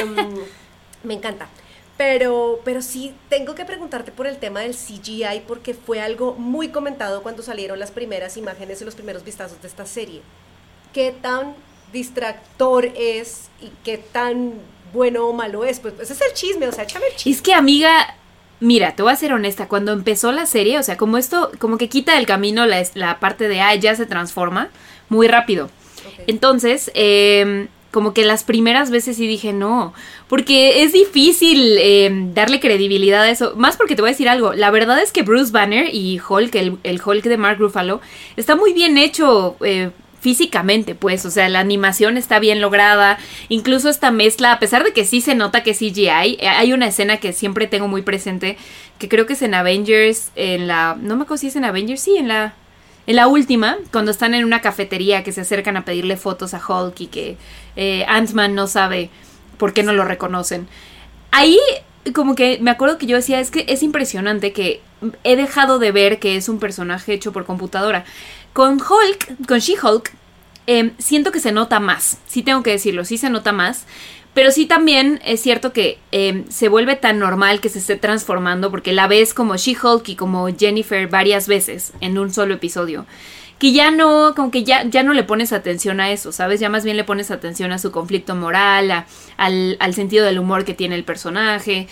me encanta. Pero, pero sí, tengo que preguntarte por el tema del C G I porque fue algo muy comentado cuando salieron las primeras imágenes y los primeros vistazos de esta serie. ¿Qué tan distractor es y qué tan bueno o malo es? Pues ese es el chisme, o sea, échame el chisme. Es que, amiga, mira, te voy a ser honesta, cuando empezó la serie, o sea, como esto, como que quita del camino la, la parte de, ah, ya se transforma muy rápido. Okay. Entonces, eh... como que las primeras veces sí dije no, porque es difícil eh, darle credibilidad a eso, más porque te voy a decir algo, la verdad es que Bruce Banner y Hulk, el, el Hulk de Mark Ruffalo, está muy bien hecho eh, físicamente, pues, o sea, la animación está bien lograda, incluso esta mezcla, a pesar de que sí se nota que es C G I, hay una escena que siempre tengo muy presente, que creo que es en Avengers, en la, no me acuerdo si es en Avengers, sí, en la... En la última, cuando están en una cafetería que se acercan a pedirle fotos a Hulk y que eh, Ant-Man no sabe por qué no lo reconocen. Ahí como que me acuerdo que yo decía, es que es impresionante que he dejado de ver que es un personaje hecho por computadora. Con Hulk, con She-Hulk, eh, siento que se nota más, sí tengo que decirlo, sí se nota más. Pero sí también es cierto que eh, se vuelve tan normal que se esté transformando porque la ves como She-Hulk y como Jennifer varias veces en un solo episodio. Que ya no, como que ya, ya no le pones atención a eso, ¿sabes? Ya más bien le pones atención a su conflicto moral, a, al, al sentido del humor que tiene el personaje.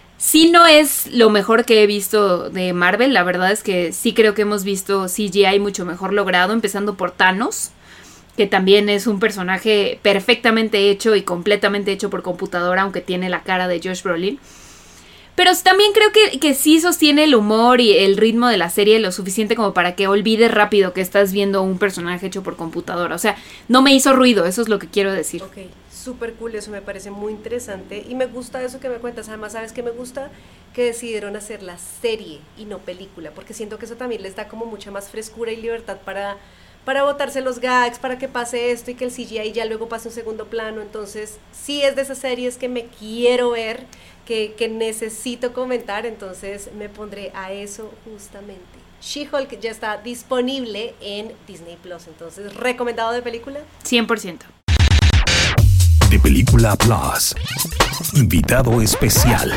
Sí no es lo mejor que he visto de Marvel, la verdad es que sí creo que hemos visto C G I mucho mejor logrado, empezando por Thanos, que también es un personaje perfectamente hecho y completamente hecho por computadora, aunque tiene la cara de Josh Brolin. Pero también creo que, que sí sostiene el humor y el ritmo de la serie lo suficiente como para que olvides rápido que estás viendo un personaje hecho por computadora. O sea, no me hizo ruido, eso es lo que quiero decir. Ok, súper cool, eso me parece muy interesante y me gusta eso que me cuentas. Además, ¿sabes qué me gusta? Que decidieron hacer la serie y no película, porque siento que eso también les da como mucha más frescura y libertad para... para botarse los gags, para que pase esto y que el C G I ya luego pase un segundo plano. Entonces, sí es de esas series que me quiero ver, que, que necesito comentar, entonces me pondré a eso justamente. She-Hulk ya está disponible en Disney Plus, entonces, ¿recomendado de película? cien por ciento. De Película Plus. Invitado especial.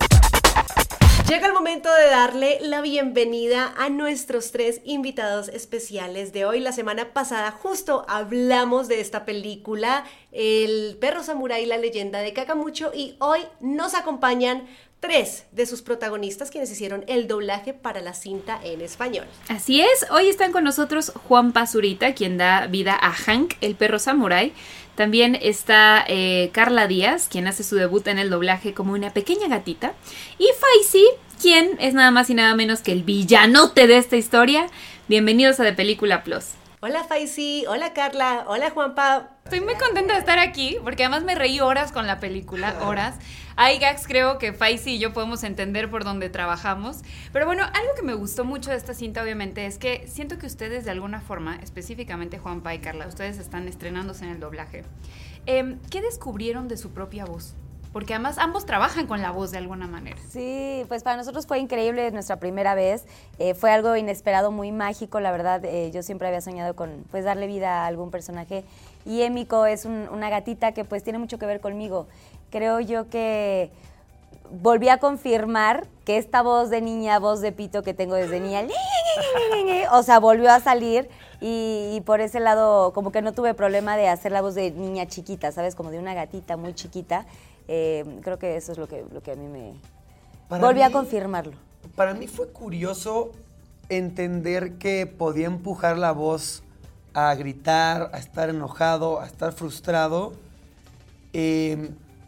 Llega el momento de darle la bienvenida a nuestros tres invitados especiales de hoy. La semana pasada justo hablamos de esta película, El perro samurái, la leyenda de Kakamucho, y hoy nos acompañan tres de sus protagonistas quienes hicieron el doblaje para la cinta en español. Así es, hoy están con nosotros Juan Pazurita, quien da vida a Hank, el perro samurái. También está eh, Carla Díaz, quien hace su debut en el doblaje como una pequeña gatita. Y Faisy, quien es nada más y nada menos que el villanote de esta historia. Bienvenidos a De Película Plus. Hola Faisy, hola Carla, hola Juanpa. Estoy muy contenta de estar aquí, porque además me reí horas con la película, horas. Hay gags, creo que Faisy y yo podemos entender por dónde trabajamos. Pero bueno, algo que me gustó mucho de esta cinta, obviamente, es que siento que ustedes de alguna forma, específicamente Juanpa y Carla, ustedes están estrenándose en el doblaje. Eh, ¿Qué descubrieron de su propia voz? Porque además ambos trabajan con la voz de alguna manera. Sí, pues para nosotros fue increíble nuestra primera vez. Eh, fue algo inesperado, muy mágico, la verdad. Eh, yo siempre había soñado con pues darle vida a algún personaje. Y Emiko es un, una gatita que pues tiene mucho que ver conmigo. Creo yo que volví a confirmar que esta voz de niña, voz de pito que tengo desde niña, o sea, volvió a salir. Y, y por ese lado como que no tuve problema de hacer la voz de niña chiquita, ¿sabes? Como de una gatita muy chiquita. Eh, creo que eso es lo que, lo que a mí me... Para Volví mí, a confirmarlo. Para mí fue curioso entender que podía empujar la voz a gritar, a estar enojado, a estar frustrado, eh,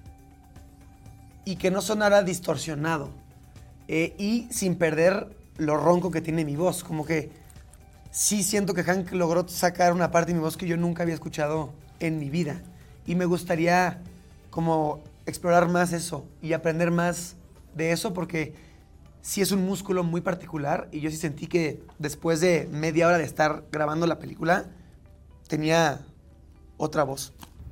y que no sonara distorsionado, eh, y sin perder lo ronco que tiene mi voz. Como que sí siento que Hank logró sacar una parte de mi voz que yo nunca había escuchado en mi vida. y me gustaría como explorar más eso y aprender más de eso porque sí es un músculo muy particular y yo sí sentí que después de media hora de estar grabando la película tenía otra voz.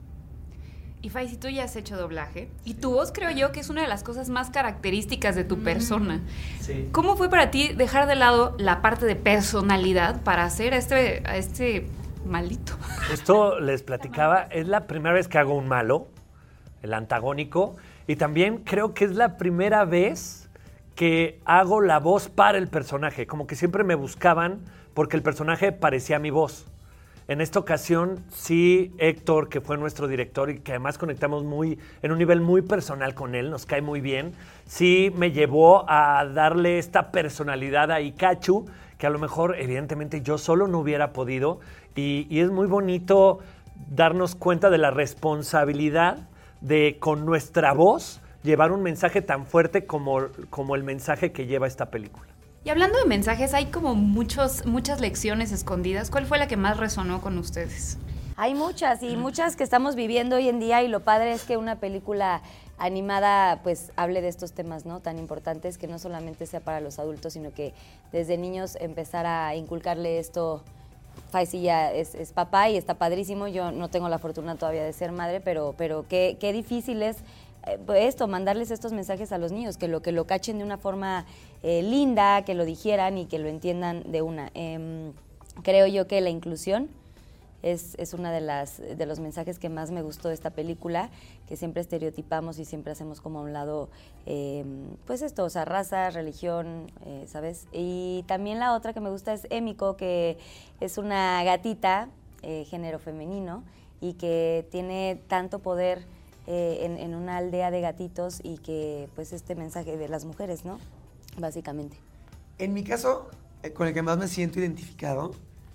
Y Faisy, tú ya has hecho doblaje y tu voz creo yo que es una de las cosas más características de tu persona. Sí. ¿Cómo fue para ti dejar de lado la parte de personalidad para hacer a este, a este maldito? Esto les platicaba, es la primera vez que hago un malo, el antagónico, y también creo que es la primera vez que hago la voz para el personaje, como que siempre me buscaban porque el personaje parecía mi voz. En esta ocasión, sí, Héctor, que fue nuestro director y que además conectamos muy, en un nivel muy personal con él, nos cae muy bien, sí me llevó a darle esta personalidad a Ikachu, que a lo mejor, evidentemente, yo solo no hubiera podido. Y, y es muy bonito darnos cuenta de la responsabilidad de, con nuestra voz, llevar un mensaje tan fuerte como, como el mensaje que lleva esta película. Y hablando de mensajes, hay como muchos, muchas lecciones escondidas. ¿Cuál fue la que más resonó con ustedes? Hay muchas y muchas que estamos viviendo hoy en día y lo padre es que una película animada pues hable de estos temas, ¿no? Tan importantes, que no solamente sea para los adultos, sino que desde niños empezar a inculcarle esto. Faisy ya es, es papá y está padrísimo. Yo no tengo la fortuna todavía de ser madre, pero, pero qué, qué difícil es esto, mandarles estos mensajes a los niños, que lo, que lo cachen de una forma eh, linda, que lo digieran y que lo entiendan de una. Eh, creo yo que la inclusión es, es una de las de los mensajes que más me gustó de esta película, que siempre estereotipamos y siempre hacemos como a un lado, eh, pues esto, o sea, raza, religión, eh, ¿sabes? Y también la otra que me gusta es Emiko, que es una gatita, eh, género femenino, y que tiene tanto poder Eh, en, en una aldea de gatitos y que pues este mensaje de las mujeres, ¿no? Básicamente. En mi caso, eh, con el que más me siento identificado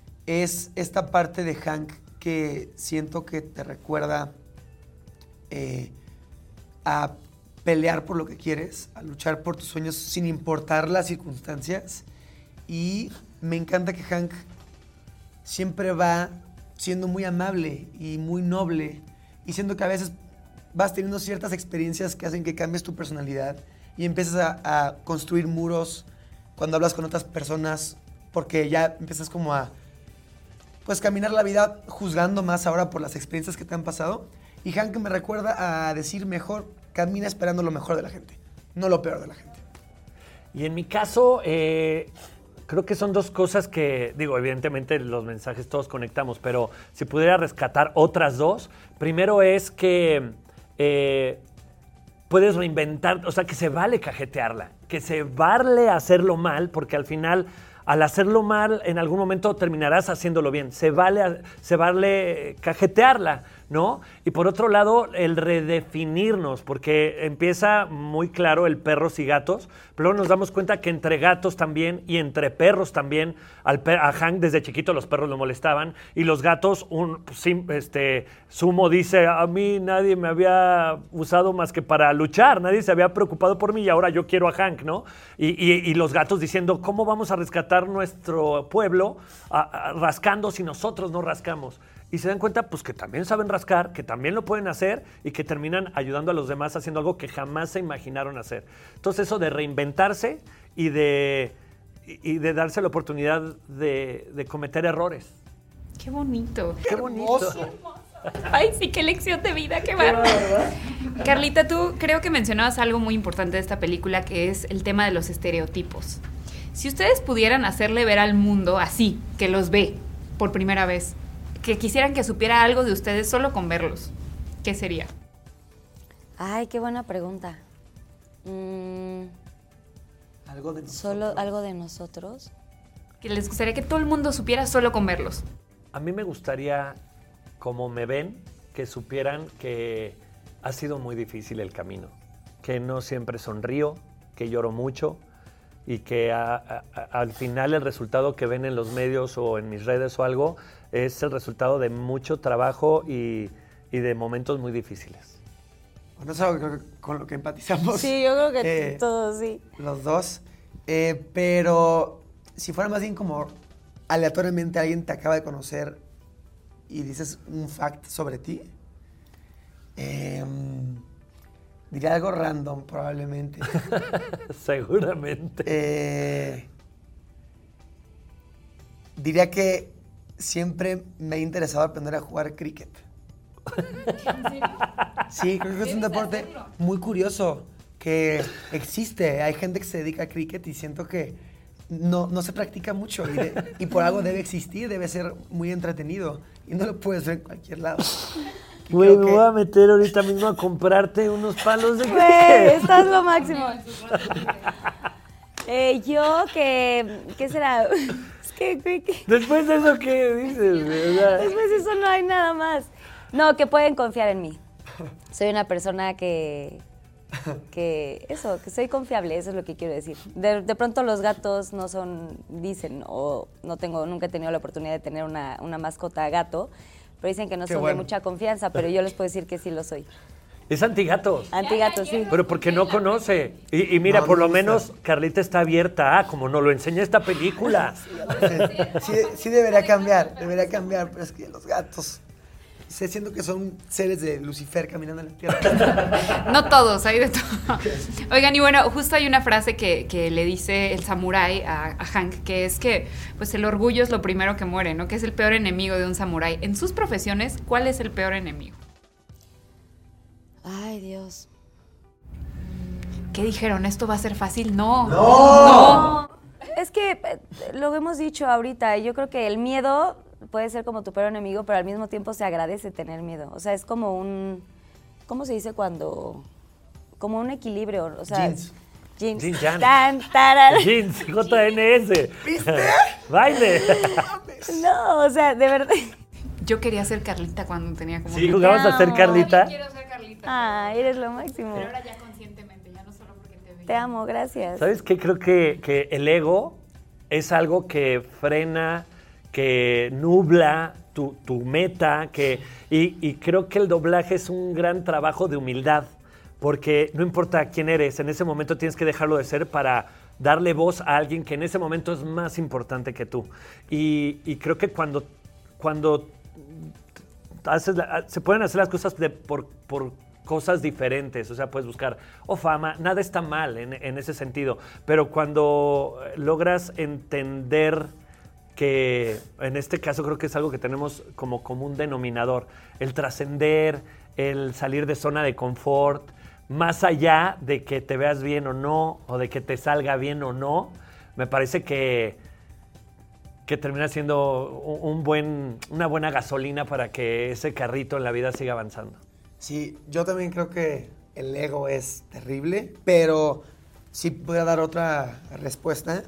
es esta parte de Hank que siento que te recuerda eh, a pelear por lo que quieres, a luchar por tus sueños sin importar las circunstancias. Y me encanta que Hank siempre va siendo muy amable y muy noble y siento que a veces vas teniendo ciertas experiencias que hacen que cambies tu personalidad y empiezas a, a construir muros cuando hablas con otras personas porque ya empiezas como a pues caminar la vida juzgando más ahora por las experiencias que te han pasado. Y Hank me recuerda a decir mejor, camina esperando lo mejor de la gente, no lo peor de la gente. Y en mi caso, eh, creo que son dos cosas que, digo, evidentemente los mensajes todos conectamos, pero si pudiera rescatar otras dos, primero es que Eh, puedes reinventar, o sea, que se vale cajetearla, que se vale hacerlo mal, porque al final, al hacerlo mal, en algún momento terminarás haciéndolo bien. Se vale, se vale cajetearla, ¿no? Y por otro lado, el redefinirnos, porque empieza muy claro el perros y gatos, pero luego nos damos cuenta que entre gatos también y entre perros también, al per- a Hank desde chiquito los perros lo molestaban y los gatos, un, este, Sumo dice, a mí nadie me había usado más que para luchar, nadie se había preocupado por mí y ahora yo quiero a Hank, ¿no? Y, y, y los gatos diciendo, ¿cómo vamos a rescatar nuestro pueblo a, a, rascando si nosotros no rascamos? Y se dan cuenta pues que también saben rascar, que también lo pueden hacer y que terminan ayudando a los demás haciendo algo que jamás se imaginaron hacer. Entonces eso de reinventarse y de, y de darse la oportunidad de, de cometer errores. Qué bonito. Qué bonito. Ay, sí, qué lección de vida, qué bárbaro. Carlita, tú creo que mencionabas algo muy importante de esta película, que es el tema de los estereotipos. Si ustedes pudieran hacerle ver al mundo así, que los ve por primera vez, que quisieran que supiera algo de ustedes solo con verlos, ¿qué sería? Ay, qué buena pregunta. Mm, ¿Algo de nosotros? ¿Solo algo de nosotros? Que les gustaría que todo el mundo supiera solo con verlos. A mí me gustaría, como me ven, que supieran que ha sido muy difícil el camino, que no siempre sonrío, que lloro mucho y que a, a, a, al final el resultado que ven en los medios o en mis redes o algo es el resultado de mucho trabajo y, y de momentos muy difíciles. Bueno, es algo que, con lo que empatizamos. Sí, yo creo que eh, todos, sí. Los dos. Eh, pero si fuera más bien como aleatoriamente alguien te acaba de conocer y dices un fact sobre ti, Diría algo random, probablemente. Seguramente. Eh, diría que siempre me ha interesado aprender a jugar cricket. Sí, creo que es un deporte muy curioso que existe. Hay gente que se dedica a cricket y siento que no, no se practica mucho y, de, y por algo debe existir, debe ser muy entretenido y no lo puedes ver en cualquier lado. Güey, me que... voy a meter ahorita mismo a comprarte unos palos de cricket. Güey, estás lo máximo. eh, yo que, ¿qué será? Es que, que... Después de eso, ¿qué dices? ¿Verdad? Después de eso no hay nada más. No, que pueden confiar en mí. Soy una persona que, que, eso, que soy confiable, eso es lo que quiero decir. De, de pronto los gatos no son, dicen, o no tengo, nunca he tenido la oportunidad de tener una, una mascota gato, pero dicen que no Qué son bueno. de mucha confianza, pero yo les puedo decir que sí lo soy. Es antigatos. Antigatos, sí. Pero porque no conoce. Y, y mira, no, por no lo menos Carlita está abierta, ah, como nos lo enseña esta película. Sí, sí, sí debería cambiar, debería cambiar, pero es que los gatos... Sé, siento que son seres de Lucifer caminando en la tierra. No todos, hay de todo. Oigan, y bueno, justo hay una frase que, que le dice el samurái a, a Hank, que es que pues el orgullo es lo primero que muere, ¿no? Que es el peor enemigo de un samurái. En sus profesiones, ¿cuál es el peor enemigo? Ay, Dios. ¿Qué dijeron? ¿Esto va a ser fácil? No. No. no. Es que eh, lo hemos dicho ahorita, yo creo que el miedo... puede ser como tu peor enemigo, pero al mismo tiempo se agradece tener miedo. O sea, es como un... ¿Cómo se dice cuando...? Como un equilibrio, o sea... Jeans. Jeans. Jeans, Jan. Tan, taran. Jeans, J N S. ¿Viste? Baile. No, o sea, de verdad... Yo quería ser Carlita cuando tenía como... Sí, jugabas a ser Carlita. Yo quiero ser Carlita. Ah, eres lo máximo. Pero ahora ya conscientemente, ya no solo porque te veo. Te amo, gracias. ¿Sabes qué? Creo que, que el ego es algo que frena... que nubla tu, tu meta, que, y, y creo que el doblaje es un gran trabajo de humildad, porque no importa quién eres, en ese momento tienes que dejarlo de ser para darle voz a alguien que en ese momento es más importante que tú. Y, y creo que cuando, cuando haces la, se pueden hacer las cosas de, por, por cosas diferentes, o sea, puedes buscar o fama, nada está mal en, en ese sentido, pero cuando logras entender que en este caso creo que es algo que tenemos como común denominador, el trascender, el salir de zona de confort, más allá de que te veas bien o no, o de que te salga bien o no, me parece que, que termina siendo un, un buen, una buena gasolina para que ese carrito en la vida siga avanzando. Sí, yo también creo que el ego es terrible, pero si pudiera dar otra respuesta,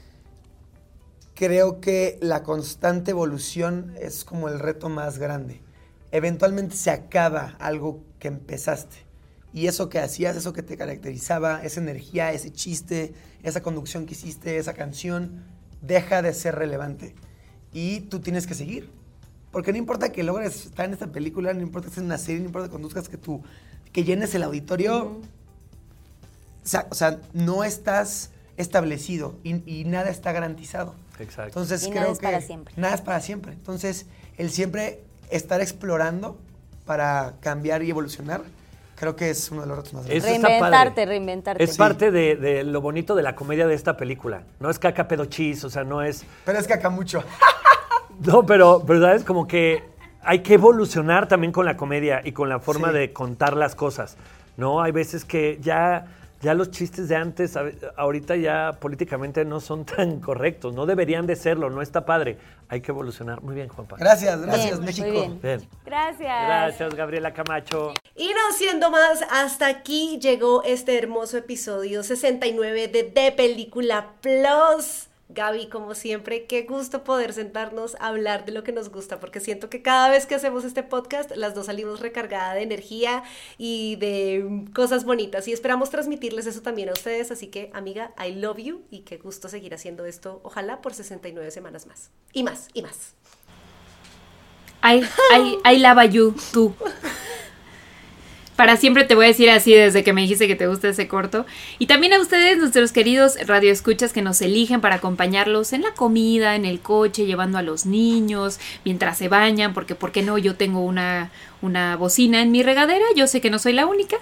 creo que la constante evolución es como el reto más grande. Eventualmente se acaba algo que empezaste. Y eso que hacías, eso que te caracterizaba, esa energía, ese chiste, esa conducción que hiciste, esa canción, deja de ser relevante. Y tú tienes que seguir. Porque no importa que logres estar en esta película, no importa que estés en una serie, no importa que conduzcas, que tú, que llenes el auditorio. Uh-huh. o, sea, o sea, no estás establecido y, y nada está garantizado. Exacto. Entonces, y creo nada es que para siempre. Nada es para siempre. Entonces, el siempre estar explorando para cambiar y evolucionar, creo que es uno de los retos más grandes. Reinventarte, reinventarte. Es sí. parte de, de lo bonito de la comedia de esta película. No es caca pedo chis, o sea, no es... Pero es caca mucho. No, pero, pero ¿sabes? Como que hay que evolucionar también con la comedia y con la forma sí. de contar las cosas, ¿no? Hay veces que ya... Ya los chistes de antes, ahorita ya políticamente no son tan correctos, no deberían de serlo, no está padre. Hay que evolucionar. Muy bien, Juanpa. Gracias, gracias, bien, México. Muy bien. Bien. Gracias. Gracias, Gabriela Camacho. Y no siendo más, hasta aquí llegó este hermoso episodio sesenta y nueve de De Película Plus. Gaby, como siempre, qué gusto poder sentarnos a hablar de lo que nos gusta, porque siento que cada vez que hacemos este podcast, las dos salimos recargadas de energía y de cosas bonitas, y esperamos transmitirles eso también a ustedes, así que, amiga, I love you, y qué gusto seguir haciendo esto, ojalá por sesenta y nueve semanas más, y más, y más. I, I, I love you, tú. Para siempre te voy a decir así desde que me dijiste que te gusta ese corto. Y también a ustedes, nuestros queridos radioescuchas que nos eligen para acompañarlos en la comida, en el coche, llevando a los niños, mientras se bañan, porque ¿por qué no? Yo tengo una, una bocina en mi regadera, yo sé que no soy la única.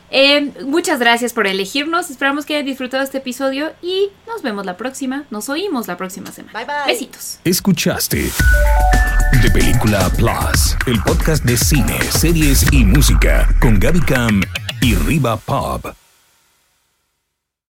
Eh, muchas gracias por elegirnos. Esperamos que hayan disfrutado este episodio y nos vemos la próxima. Nos oímos la próxima semana. Bye, bye. Besitos. Escuchaste De Película Plus, el podcast de cine, series y música con Gaby Cam y Riva Pop.